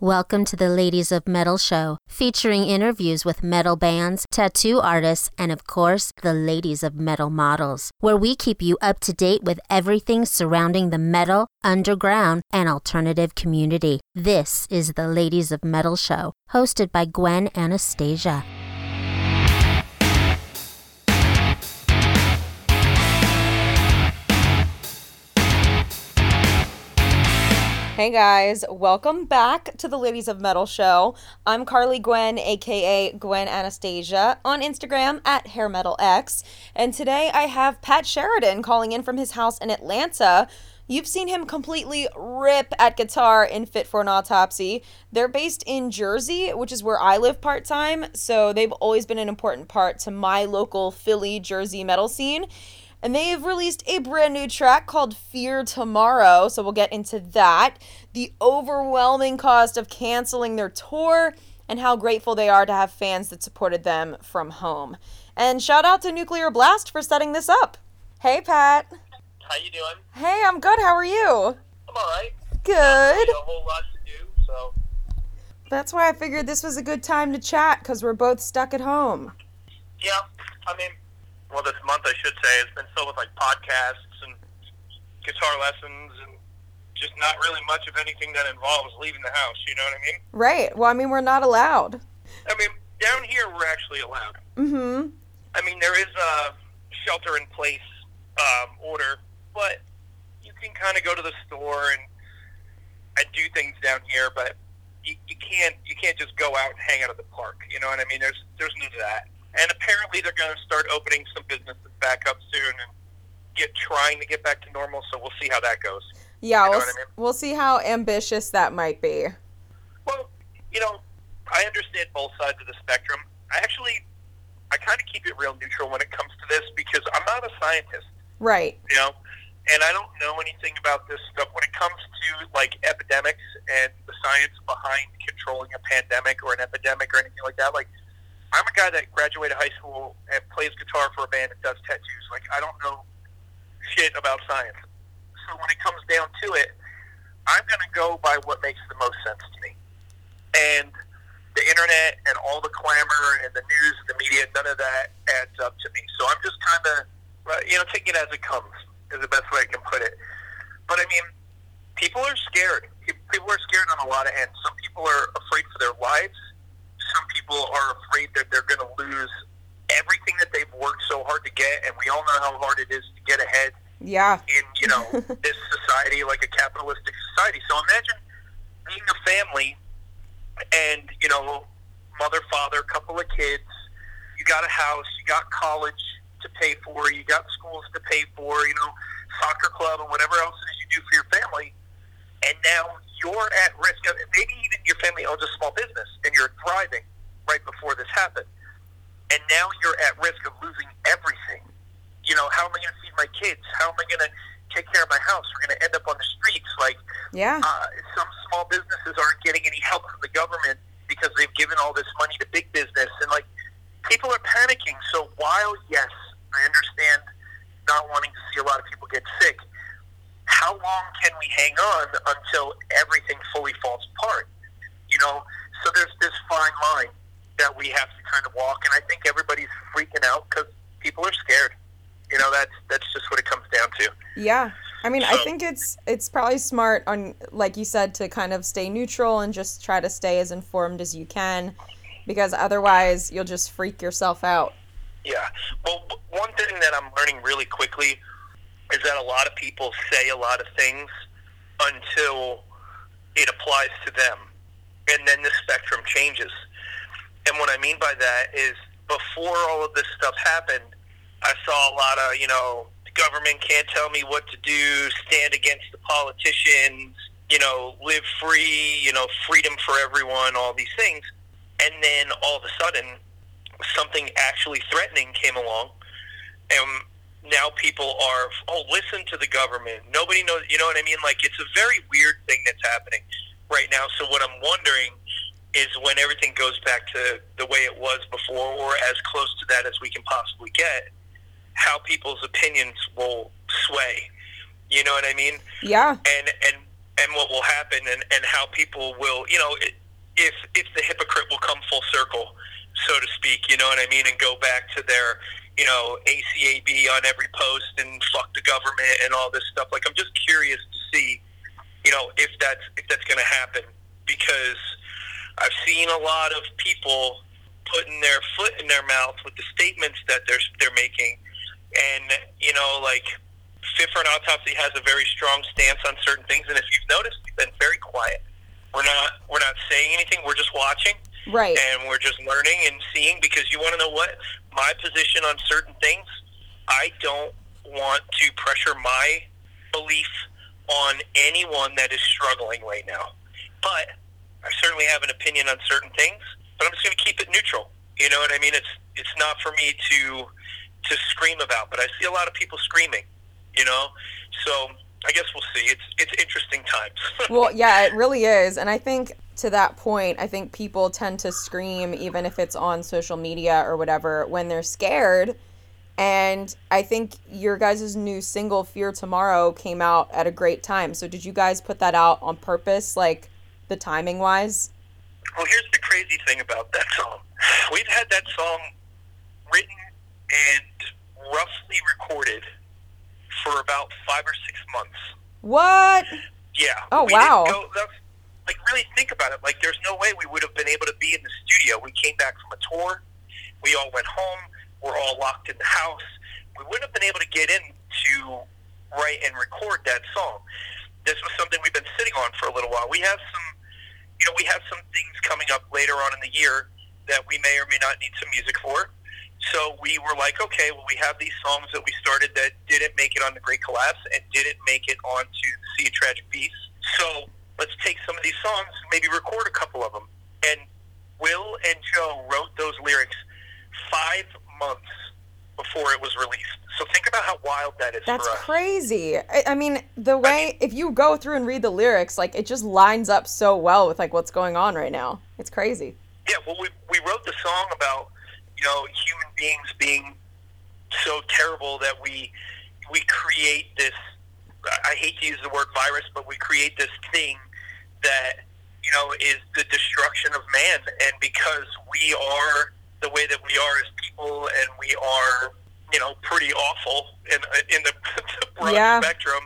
Welcome to the Ladies of Metal show, featuring interviews with metal bands, tattoo artists, and of course, the Ladies of Metal models, where we keep you up to date with everything surrounding the metal, underground, and alternative community. This is the Ladies of Metal show, hosted by Gwen Anastasia. Hey guys, welcome back to the Ladies of Metal show. I'm Carly Gwen, aka Gwen Anastasia, on Instagram at HairMetalX, and today I have Pat Sheridan calling in from his house in Atlanta. You've seen him completely rip at guitar in Fit for an Autopsy. They're based in Jersey, which is where I live part-time, so they've always been an important part to my local Philly, Jersey metal scene. And they've released a brand new track called Fear Tomorrow, so we'll get into that. The overwhelming cost of canceling their tour, and how grateful they are to have fans that supported them from home. And shout out to Nuclear Blast for setting this up. Hey, Pat. How you doing? Hey, I'm good. How are you? I'm alright. Good. Not a whole lot to do, so. That's why I figured this was a good time to chat, because we're both stuck at home. Yeah, I mean, well, this month, I should say, has been filled with, podcasts and guitar lessons and just not really much of anything that involves leaving the house, you know what I mean? Right. Well, I mean, we're not allowed. I mean, down here, we're actually allowed. Mm-hmm. I mean, there is a shelter-in-place order, but you can kind of go to the store and do things down here, but you can't just go out and hang out at the park, you know what I mean? There's none of that. And apparently they're going to start opening some businesses back up soon and trying to get back to normal, so we'll see how that goes. Yeah, you know what I mean? We'll see how ambitious that might be. Well, I understand both sides of the spectrum. I kind of keep it real neutral when it comes to this because I'm not a scientist. Right. And I don't know anything about this stuff. When it comes to, epidemics and the science behind controlling a pandemic or an epidemic or anything like that, I'm a guy that graduated high school and plays guitar for a band and does tattoos. I don't know shit about science. So when it comes down to it, I'm going to go by what makes the most sense to me. And the internet and all the clamor and the news and the media, none of that adds up to me. So I'm just kind of, taking it as it comes is the best way I can put it. But, I mean, people are scared. People are scared on a lot of ends. Some people are afraid for their lives. Some people are afraid that they're going to lose everything that they've worked so hard to get, and we all know how hard it is to get ahead. Yeah. In this society, like a capitalistic society. So imagine being a family, and mother, father, couple of kids. You got a house, you got college to pay for, you got schools to pay for, soccer club and whatever else it is you do for your family. And now you're at risk of, maybe even your family owns a small business and you're thriving right before this happened. And now you're at risk of losing everything. How am I going to feed my kids? How am I going to take care of my house? We're going to end up on the streets. Some small businesses aren't getting any help from the government because they've given all this money to big business. And people are panicking. So while, yes, I understand not wanting to see a lot of people get sick, how long can we hang on until everything fully falls apart? So there's this fine line that we have to kind of walk, and I think everybody's freaking out because people are scared. That's just what it comes down to. Yeah. I mean, I think it's probably smart on, like you said, to kind of stay neutral and just try to stay as informed as you can, because otherwise you'll just freak yourself out. Yeah. Well, one thing that I'm learning really quickly is that a lot of people say a lot of things until it applies to them, and then the spectrum changes. And what I mean by that is before all of this stuff happened, I saw a lot of, the government can't tell me what to do, stand against the politicians, live free, freedom for everyone, all these things. And then all of a sudden, something actually threatening came along, and now people are, listen to the government. Nobody knows, you know what I mean? It's a very weird thing that's happening right now. So what I'm wondering is when everything goes back to the way it was before, or as close to that as we can possibly get, how people's opinions will sway. You know what I mean? Yeah. And and what will happen, and how people will, if the hypocrite will come full circle, so to speak, you know what I mean, and go back to their, ACAB on every post and fuck the government and all this stuff. Like, I'm just curious to see, if that's going to happen, because I've seen a lot of people putting their foot in their mouth with the statements that they're making, and like, Fit for an Autopsy has a very strong stance on certain things, and if you've noticed, we've been very quiet. We're not saying anything. We're just watching, right? And we're just learning and seeing, because you want to know what my position on certain things. I don't want to pressure my belief on anyone that is struggling right now, but I certainly have an opinion on certain things. But I'm just going to keep it neutral. You know what I mean? It's not for me to scream about, but I see a lot of people screaming. So I guess we'll see. It's interesting times. Well, yeah, it really is. And I think to that point, I think people tend to scream, even if it's on social media or whatever, when they're scared. And I think your guys' new single, Fear Tomorrow, came out at a great time. So did you guys put that out on purpose, like the timing wise? Well, here's the crazy thing about that song. We've had that song written and roughly recorded for about 5 or 6 months. What? Yeah. Oh, wow. Really think about it. Like, there's no way we would have been able to be in the studio. We came back from a tour. We all went home. We're all locked in the house. We wouldn't have been able to get in to write and record that song. This was something we've been sitting on for a little while. We have some things coming up later on in the year that we may or may not need some music for. So we were like, okay, well, we have these songs that we started that didn't make it on The Great Collapse and didn't make it onto Sea of Tragic Beasts. So let's take some of these songs and maybe record a couple of them. And Will and Joe wrote those lyrics 5 months before it was released. So think about how wild that is. That's for us. Crazy. I mean, if you go through and read the lyrics, like, it just lines up so well with, like, what's going on right now. It's crazy. Yeah, well, we wrote the song about, human beings being so terrible that we create this, I hate to use the word virus, but we create this thing that, is the destruction of man. And because we are the way that we are as people, and we are, pretty awful in the broad spectrum,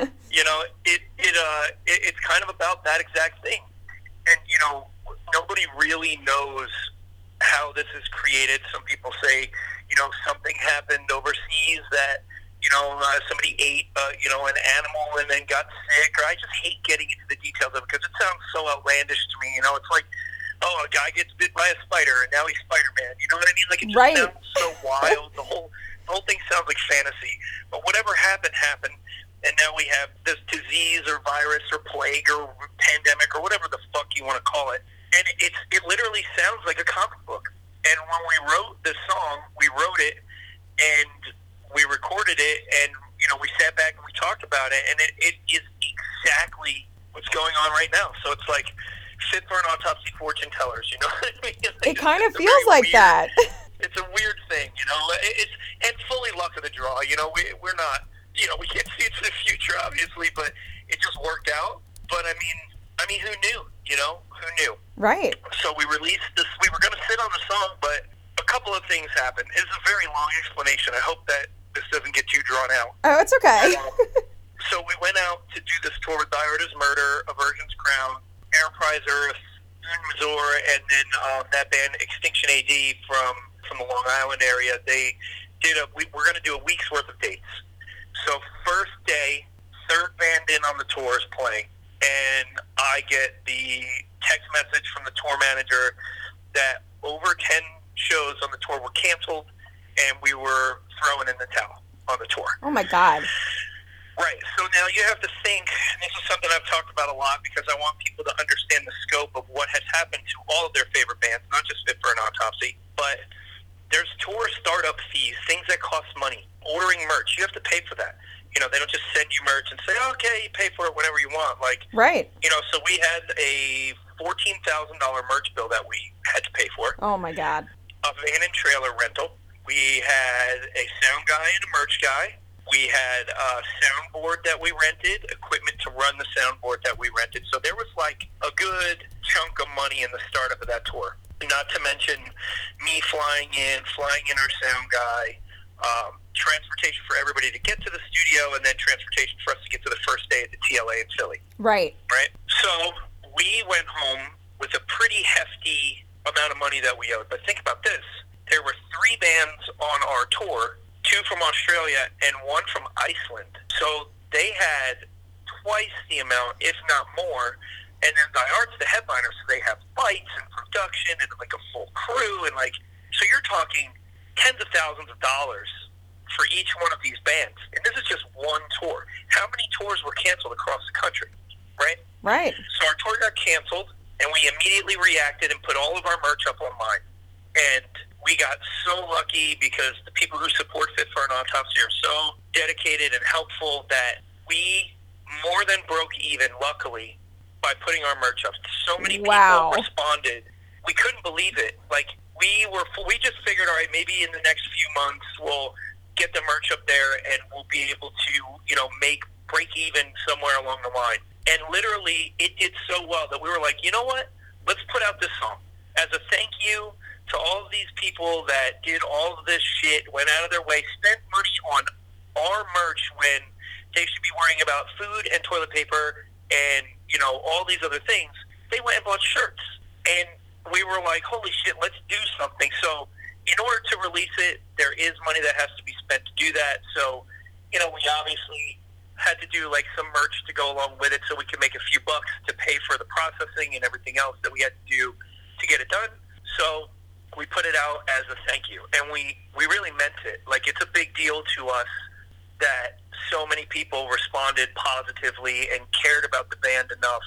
it's kind of about that exact thing. And, nobody really knows how this is created. Some people say, something happened overseas that, somebody ate, an animal and then got sick. Or I just hate getting into the details of it because it sounds so outlandish to me. It's like, oh, a guy gets bit by a spider and now he's Spider-Man. You know what I mean? Like, it just sounds so wild. The whole thing sounds like fantasy. But whatever happened. And now we have this disease or virus or plague or pandemic or whatever the fuck you want to call it. And it literally sounds like a comic book. And when we wrote this song, we wrote it and we recorded it, and we sat back and we talked about it, and it is exactly what's going on right now. So it's like Fit for an Autopsy fortune tellers, you know what I mean? It kind of feels like that. It's a weird thing, and fully luck of the draw. We're not, we can't see into the future, obviously, but it just worked out. But I mean, who knew? Who knew? Right. So we released this. We were going to sit on the song, but a couple of things happened. It's a very long explanation. I hope that this doesn't get too drawn out. Oh, it's okay. So we went out to do this tour with Die Artist Murder, A Virgin's Crown, Enterprise Earth, Missouri, and then that band Extinction AD from the Long Island area. They did we're going to do a week's worth of dates. So first day, third band in on the tour is playing, and I get the text message from the tour manager that over 10 shows on the tour were canceled, and we were throwing in the towel on the tour. Oh, my God. Right. So now you have to think, and this is something I've talked about a lot because I want people to understand the scope of what has happened to all of their favorite bands, not just Fit for an Autopsy, but there's tour startup fees, things that cost money. Ordering merch, you have to pay for that. They don't just send you merch and say, okay, you pay for it whenever you want. Right. So we had a $14,000 merch bill that we had to pay for. Oh, my God. A van and trailer rental. We had a sound guy and a merch guy. We had a soundboard that we rented, equipment to run the soundboard that we rented. So there was like a good chunk of money in the startup of that tour. Not to mention me flying in our sound guy, transportation for everybody to get to the studio, and then transportation for us to get to the first day at the TLA in Philly. Right. So we went home with a pretty hefty amount of money that we owed. But think about this. There were 3 bands on our tour, 2 from Australia and 1 from Iceland. So they had twice the amount, if not more. And then Die Art's the headliner, so they have lights and production and like a full crew. And like, so you're talking tens of thousands of dollars for each one of these bands. And this is just one tour. How many tours were canceled across the country, right? Right. So our tour got canceled, and we immediately reacted and put all of our merch up online. And we got so lucky because the people who support Fit for an Autopsy are so dedicated and helpful that we more than broke even, luckily, by putting our merch up. So many people responded. We couldn't believe it. Like, we just figured, all right, maybe in the next few months we'll get the merch up there and we'll be able to, break even somewhere along the line. And literally, it did so well that we were like, you know what? Let's put out this song as a thank you to all of these people that did all of this shit, went out of their way, spent money on our merch when they should be worrying about food and toilet paper and, all these other things. They went and bought shirts. And we were like, holy shit, let's do something. So in order to release it, there is money that has to be spent to do that. So, we obviously had to do like some merch to go along with it so we could make a few bucks to pay for the processing and everything else that we had to do to get it done. So we put it out as a thank you. And we really meant it. Like, it's a big deal to us that so many people responded positively and cared about the band enough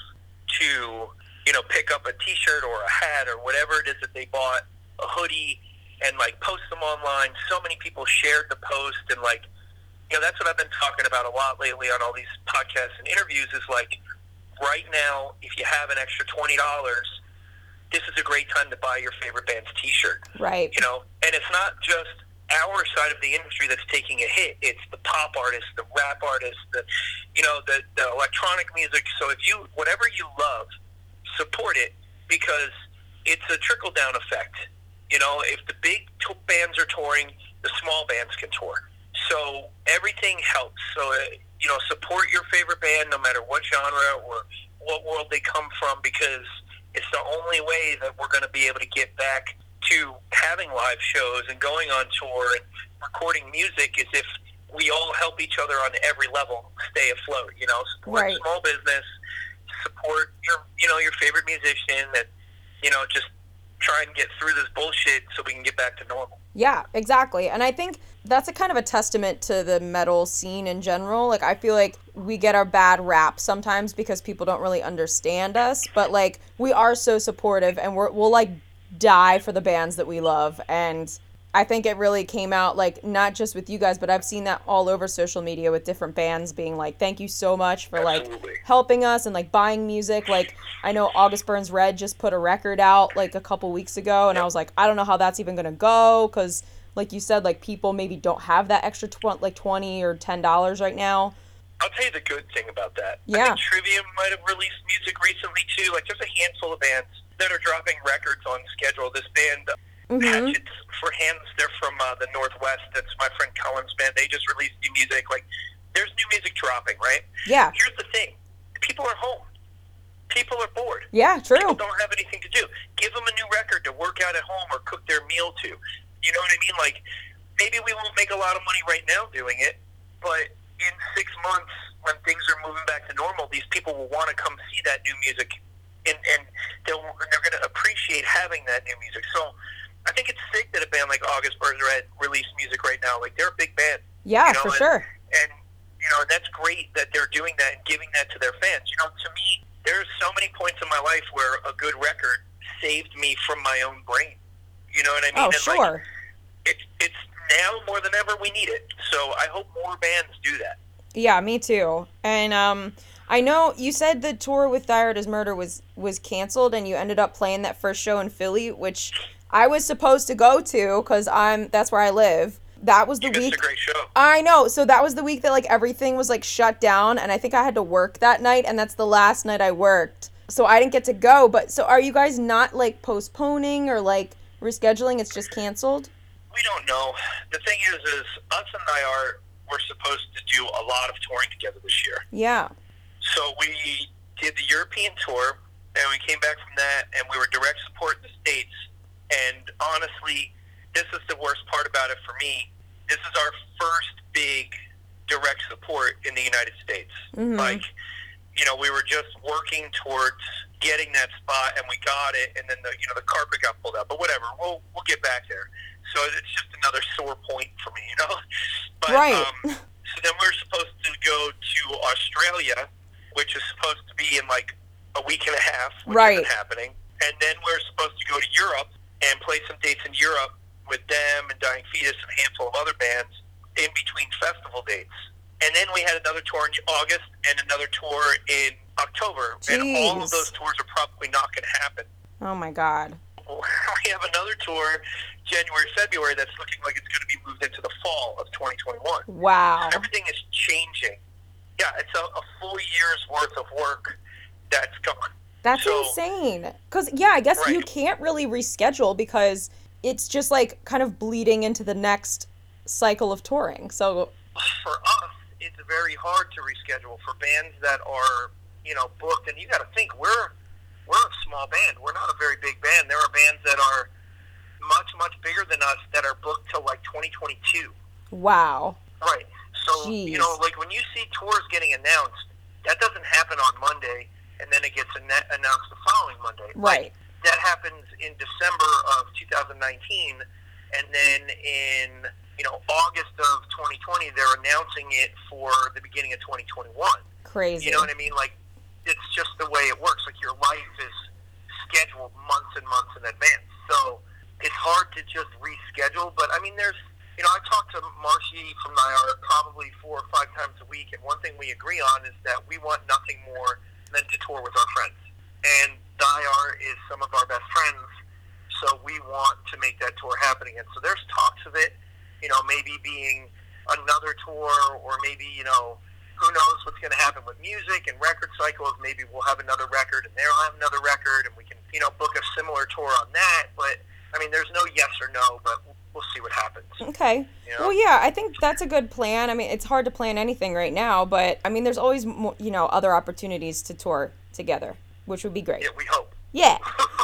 to, pick up a t-shirt or a hat or whatever it is that they bought, a hoodie, and like post them online. So many people shared the post, and like, that's what I've been talking about a lot lately on all these podcasts and interviews is like, right now, if you have an extra $20, this is a great time to buy your favorite band's t-shirt. Right. And it's not just our side of the industry that's taking a hit. It's the pop artists, the rap artists, the electronic music. So whatever you love, support it, because it's a trickle-down effect. If the big bands are touring, the small bands can tour. So everything helps. So, support your favorite band no matter what genre or what world they come from, because it's the only way that we're going to be able to get back to having live shows and going on tour and recording music, is if we all help each other on every level stay afloat. Support small business, support your favorite musician, that just try and get through this bullshit so we can get back to normal. Yeah, exactly. And I think that's a kind of a testament to the metal scene in general. Like, I feel like we get our bad rap sometimes because people don't really understand us, but like, we are so supportive, and we'll like die for the bands that we love. And I think it really came out, like, not just with you guys, but I've seen that all over social media with different bands being like, thank you so much for like helping us and like buying music. Like, I know August Burns Red just put a record out like a couple weeks ago, and I was like, I don't know how that's even gonna go, because like you said, like, people maybe don't have that extra $20 or $10 right now. I'll tell you the good thing about that. Yeah. I think Trivium might have released music recently too. Like, there's a handful of bands that are dropping records on schedule. This band, Hatchets for Hands, they're from the Northwest. That's my friend Colin's band. They just released new music. Like, there's new music dropping, right? Yeah. Here's the thing. People are home. People are bored. Yeah, true. People don't have anything to do. Give them a new record to work out at home or cook their meal to. You know what I mean? Like, maybe we won't make a lot of money right now doing it, but in 6 months, when things are moving back to normal, these people will want to come see that new music, and they're going to appreciate having that new music. So I think it's sick that a band like August Burns Red released music right now. Like, they're a big band. Yeah, for sure. And, and that's great that they're doing that and giving that to their fans. To me, there's so many points in my life where a good record saved me from my own brain. You know what I mean? Oh, sure. Like, it's now more than ever we need it. So I hope more bands do that. Yeah, me too. And I know you said the tour with Die Hard as Murder was canceled, and you ended up playing that first show in Philly, which I was supposed to go to because that's where I live. That was the You week. missed a great show. I know. So that was the week that like everything was like shut down, and I think I had to work that night, and that's the last night I worked. So I didn't get to go. But so are you guys not like postponing or like rescheduling? It's just canceled? We don't know. The thing is us and we're supposed to do a lot of touring together this year. Yeah. So we did the European tour, and we came back from that, and we were direct support in the States. And honestly, this is the worst part about it for me. This is our first big direct support in the United States. Mm-hmm. Like, you know, we were just working towards getting that spot, and we got it, and then the carpet got pulled out. But whatever, we'll get back there. So it's just another sore point for me, you know. But, right. So then we're supposed to go to Australia, which is supposed to be in like a week and a half, which right. isn't happening. And then we're supposed to go to Europe and play some dates in Europe with them and Dying Fetus and a handful of other bands in between festival dates. And then we had another tour in August and another tour in October. Jeez. And all of those tours are probably not going to happen. Oh, my God. We have another tour January, February that's looking like it's going to be moved into the fall of 2021. Wow. Everything is changing. Yeah, it's a full year's worth of work that's gone. That's insane. Because, yeah, I guess you can't really reschedule because it's just like kind of bleeding into the next cycle of touring. So for us, it's very hard to reschedule for bands that are, you know, booked. And you got to think, we're a small band. We're not a very big band. There are bands that are much, much bigger than us that are booked till like 2022. Wow. Right. So, Jeez. you know, like when you see tours getting announced, that doesn't happen on Monday and then it gets announced the following Monday. Right. Like, that happens in December of 2019, and then in, you know, August of 2020, they're announcing it for the beginning of 2021. Crazy. You know what I mean? Like, it's just the way it works. Like, your life is scheduled months and months in advance. So it's hard to just reschedule. But, I mean, there's, you know, I talk to Marcy from NIAR probably 4 or 5 times a week, and one thing we agree on is that we want nothing more than to tour with our friends. And NIAR is some of our best friends, so we want to make that tour happening. And so there's talks of it, you know, maybe being another tour, or maybe, you know, who knows what's going to happen with music and record cycles. Maybe we'll have another record and they'll have another record, and we can, you know, book a similar tour on that. But, I mean, there's no yes or no, but we'll see what happens. Okay. You know? Well, yeah, I think that's a good plan. I mean, it's hard to plan anything right now, but, I mean, there's always, you know, other opportunities to tour together, which would be great. Yeah, we hope. Yeah.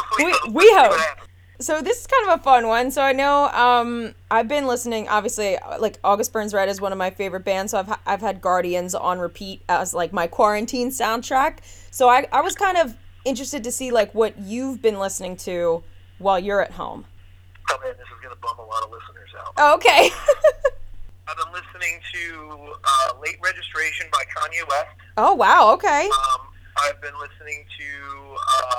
we hope. So this is kind of a fun one. So I know I've been listening, obviously, like August Burns Red is one of my favorite bands. So I've had Guardians on repeat as like my quarantine soundtrack. So I was kind of interested to see like what you've been listening to while you're at home. Oh man, this is going to bum a lot of listeners out. Oh, okay. I've been listening to Late Registration by Kanye West. Oh, wow. Okay. I've been listening to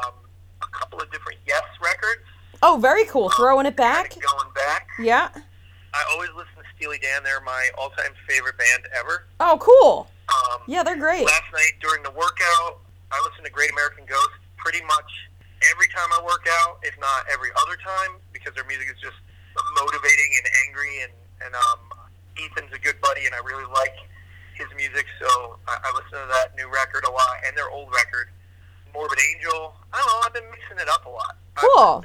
a couple of different Yes records. Oh, very cool. Throwing it back. Kind of going back. Yeah. I always listen to Steely Dan. They're my all-time favorite band ever. Oh, cool. Yeah, they're great. Last night during the workout, I listened to Great American Ghost pretty much every time I work out, if not every other time, because their music is just motivating and angry, and Ethan's a good buddy, and I really like his music, so I listen to that new record a lot, and their old record, Morbid Angel. I don't know, I've been mixing it up a lot. Cool.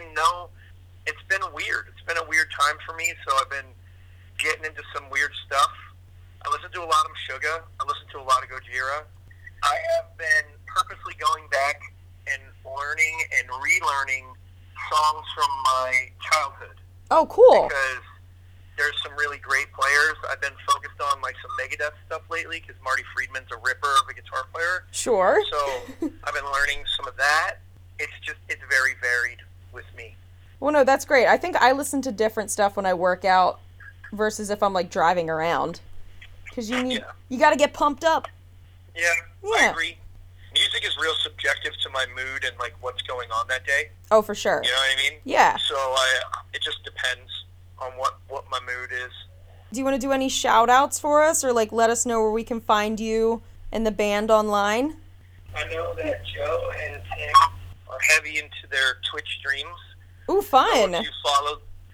It's been weird. It's been a weird time for me, so I've been getting into some weird stuff. I listen to a lot of Meshuggah. I listen to a lot of Gojira. I have been purposely going back and learning and relearning songs from my childhood. Oh, cool. Because there's some really great players. I've been focused on like some Megadeth stuff lately because Marty Friedman's a ripper of a guitar player. Sure. So I've been learning some of that. It's very varied with me. Well, no, that's great. I think I listen to different stuff when I work out versus if I'm like driving around, because you got to get pumped up. Yeah, I agree. Music is real subjective to my mood and like what's going on that day. Oh, for sure. You know what I mean? Yeah. So it just depends on what my mood is. Do you want to do any shout outs for us, or like let us know where we can find you and the band online? I know that Joe and Tim are heavy into their Twitch streams. Ooh, fun. So if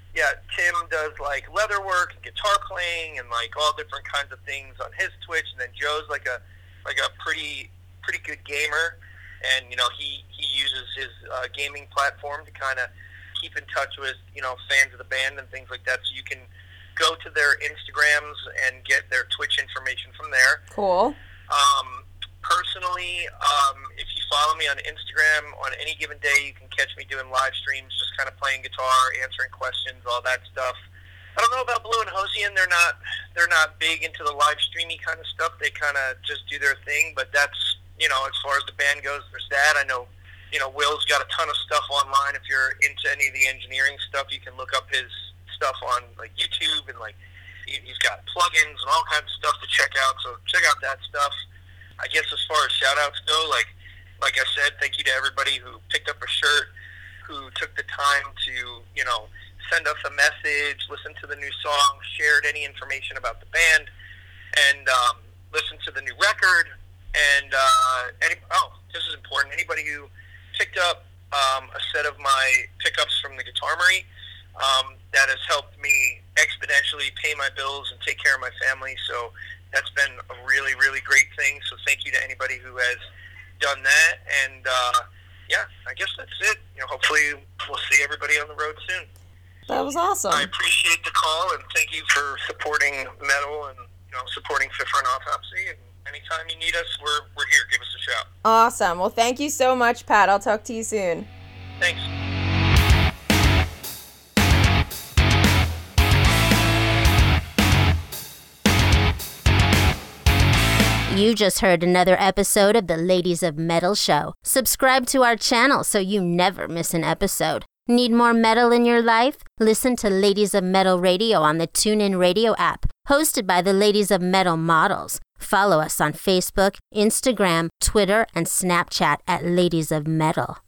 Yeah, Tim does like leather work and guitar playing and like all different kinds of things on his Twitch, and then Joe's like a pretty good gamer, and he uses his gaming platform to kind of keep in touch with fans of the band and things like that. So you can go to their Instagrams and get their Twitch information from there. Cool. Personally, if you follow me on Instagram, on any given day, you can catch me doing live streams, just kind of playing guitar, answering questions, all that stuff. I don't know about Blue and Hosian. They're not big into the live streamy kind of stuff. They kind of just do their thing. But that's as far as the band goes, there's that. I know Will's got a ton of stuff online. If you're into any of the engineering stuff, you can look up his stuff on like YouTube, and like he's got plugins and all kinds of stuff to check out. So check out that stuff. I guess as far as shout-outs go, like I said, thank you to everybody who picked up a shirt, who took the time to, send us a message, listen to the new song, shared any information about the band, and listen to the new record. And, this is important, anybody who picked up a set of my pickups from the Guitarmory, that has helped me exponentially pay my bills and take care of my family. So that's been a really, really great thing. So thank you to anybody who has done that. And, I guess that's it. Hopefully we'll see everybody on the road soon. That was awesome. I appreciate the call, and thank you for supporting metal and, supporting Fit for an Autopsy. And anytime you need us, we're here. Give us a shout. Awesome. Well, thank you so much, Pat. I'll talk to you soon. Thanks. You just heard another episode of the Ladies of Metal Show. Subscribe to our channel so you never miss an episode. Need more metal in your life? Listen to Ladies of Metal Radio on the TuneIn Radio app, hosted by the Ladies of Metal Models. Follow us on Facebook, Instagram, Twitter, and Snapchat at Ladies of Metal.